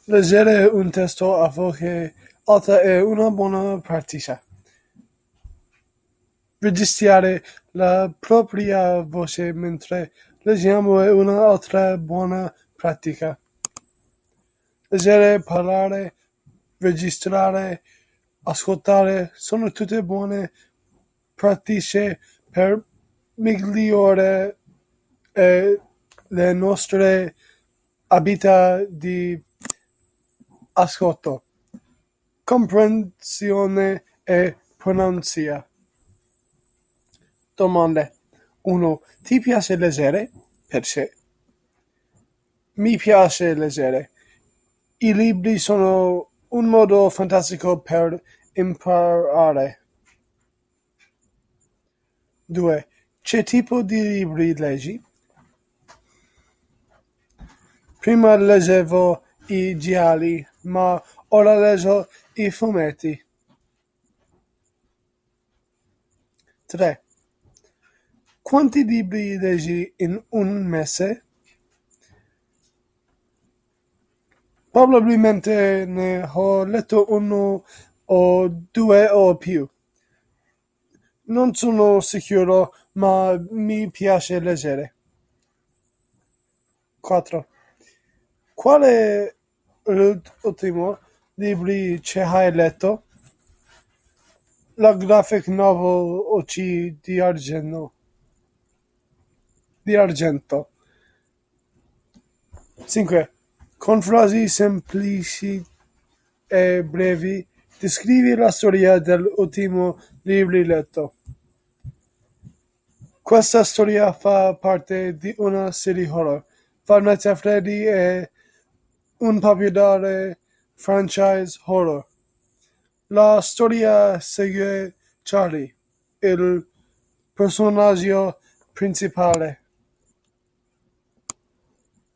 Leggere un testo a voce alta è una buona pratica. Registrare la propria voce mentre leggiamo è un'altra buona pratica. Leggere, parlare, registrare, ascoltare sono tutte buone pratiche per migliorare le nostre abilità di ascolto, comprensione e pronuncia. Domande. 1. Ti piace leggere? Perché? Mi piace leggere. I libri sono un modo fantastico per imparare. 2. Che tipo di libri leggi? Prima leggevo i gialli, ma ora leggo i fumetti. 3. Quanti libri leggi in un mese? Probabilmente ne ho letto uno o due o più. Non sono sicuro, ma mi piace leggere. 4. Qual è l'ultimo libro che hai letto? La graphic novel Occhi di Argento. 5. Con frasi semplici e brevi descrivi la storia dell'ultimo libro letto. Questa storia fa parte di una serie horror. Five Nights at Freddy è un popolare franchise horror. La storia segue Charlie, il personaggio principale.